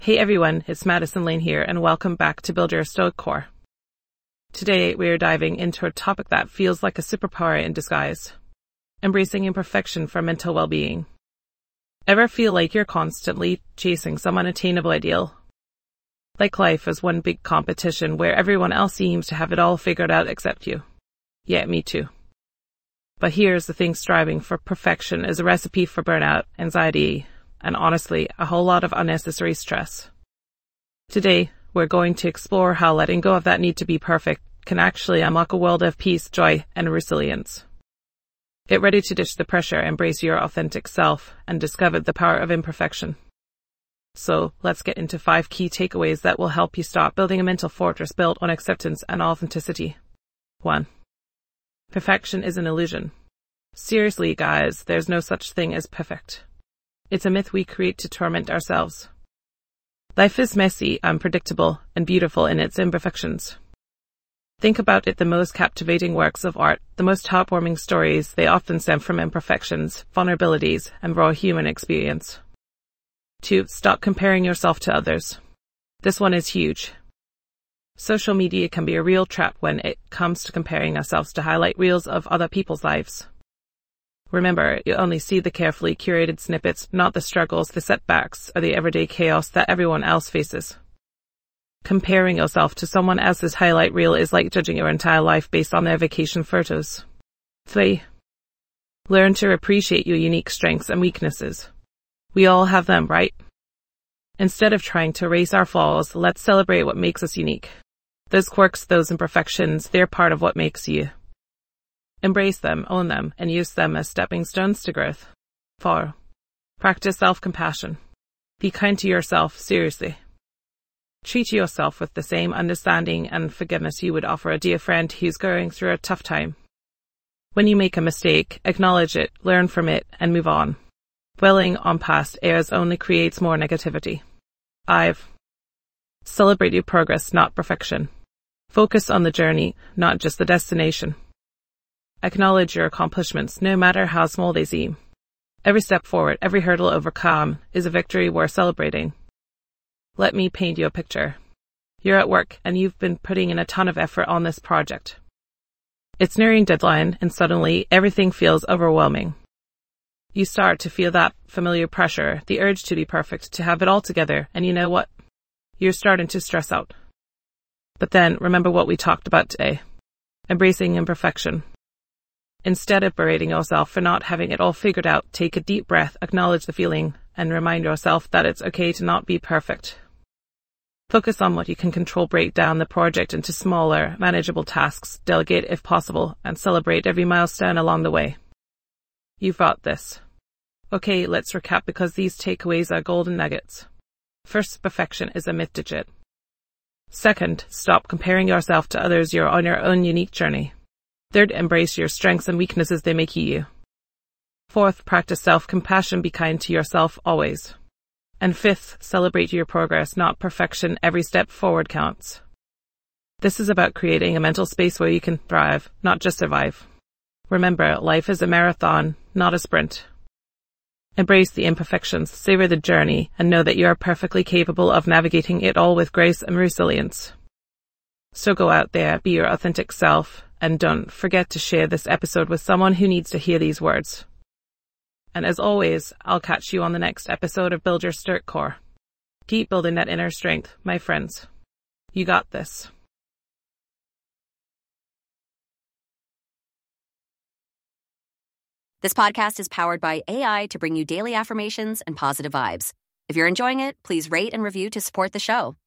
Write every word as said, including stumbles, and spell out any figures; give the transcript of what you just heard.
Hey everyone, it's Madison Lane here, and welcome back to Build Your Stoic Core. Today we are diving into a topic that feels like a superpower in disguise: embracing imperfection for mental well-being. Ever feel like you're constantly chasing some unattainable ideal? Like life is one big competition where everyone else seems to have it all figured out except you. Yeah, me too. But here's the thing: striving for perfection is a recipe for burnout, anxiety, and honestly, a whole lot of unnecessary stress. Today, we're going to explore how letting go of that need to be perfect can actually unlock a world of peace, joy, and resilience. Get ready to ditch the pressure, embrace your authentic self, and discover the power of imperfection. So, let's get into five key takeaways that will help you stop building a mental fortress built on acceptance and authenticity. one. Perfection is an illusion. Seriously, guys, there's no such thing as perfect. It's a myth we create to torment ourselves. Life is messy, unpredictable, and beautiful in its imperfections. Think about it: the most captivating works of art, the most heartwarming stories, they often stem from imperfections, vulnerabilities, and raw human experience. two. Stop comparing yourself to others. This one is huge. Social media can be a real trap when it comes to comparing ourselves to highlight reels of other people's lives. Remember, you only see the carefully curated snippets, not the struggles, the setbacks, or the everyday chaos that everyone else faces. Comparing yourself to someone else's highlight reel is like judging your entire life based on their vacation photos. three. Learn to appreciate your unique strengths and weaknesses. We all have them, right? Instead of trying to erase our flaws, let's celebrate what makes us unique. Those quirks, those imperfections, they're part of what makes you. Embrace them, own them, and use them as stepping stones to growth. four. Practice self-compassion. Be kind to yourself, seriously. Treat yourself with the same understanding and forgiveness you would offer a dear friend who's going through a tough time. When you make a mistake, acknowledge it, learn from it, and move on. Dwelling on past errors only creates more negativity. five. Celebrate your progress, not perfection. Focus on the journey, not just the destination. Acknowledge your accomplishments, no matter how small they seem. Every step forward, every hurdle overcome, is a victory worth celebrating. Let me paint you a picture. You're at work, and you've been putting in a ton of effort on this project. It's nearing deadline, and suddenly, everything feels overwhelming. You start to feel that familiar pressure, the urge to be perfect, to have it all together, and you know what? You're starting to stress out. But then, remember what we talked about today: embracing imperfection. Instead of berating yourself for not having it all figured out, take a deep breath, acknowledge the feeling, and remind yourself that it's okay to not be perfect. Focus on what you can control, break down the project into smaller, manageable tasks, delegate if possible, and celebrate every milestone along the way. You've got this. Okay, let's recap, because these takeaways are golden nuggets. First, perfection is a myth digit. Second, stop comparing yourself to others. You're on your own unique journey. Third, embrace your strengths and weaknesses, they make you you. Fourth, practice self-compassion, be kind to yourself always. And fifth, celebrate your progress, not perfection, every step forward counts. This is about creating a mental space where you can thrive, not just survive. Remember, life is a marathon, not a sprint. Embrace the imperfections, savor the journey, and know that you are perfectly capable of navigating it all with grace and resilience. So go out there, be your authentic self, and don't forget to share this episode with someone who needs to hear these words. And as always, I'll catch you on the next episode of Build Your Stoic Core. Keep building that inner strength, my friends. You got this. This podcast is powered by A I to bring you daily affirmations and positive vibes. If you're enjoying it, please rate and review to support the show.